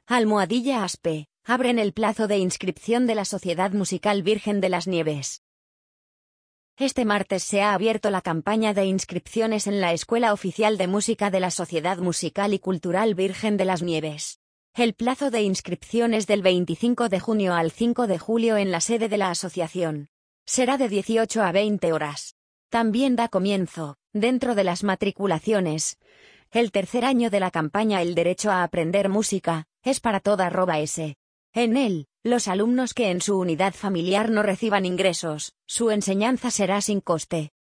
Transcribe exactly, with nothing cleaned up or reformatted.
Almohadilla Aspe, abren el plazo de inscripción de la Sociedad Musical Virgen de las Nieves. Este martes se ha abierto la campaña de inscripciones en la Escuela Oficial de Música de la Sociedad Musical y Cultural Virgen de las Nieves. El plazo de inscripción es del veinticinco de junio al cinco de julio en la sede de la asociación. Será de dieciocho a veinte horas. También da comienzo, dentro de las matriculaciones, el tercer año de la campaña El Derecho a Aprender Música, es para toda S. En él, los alumnos que en su unidad familiar no reciban ingresos, su enseñanza será sin coste.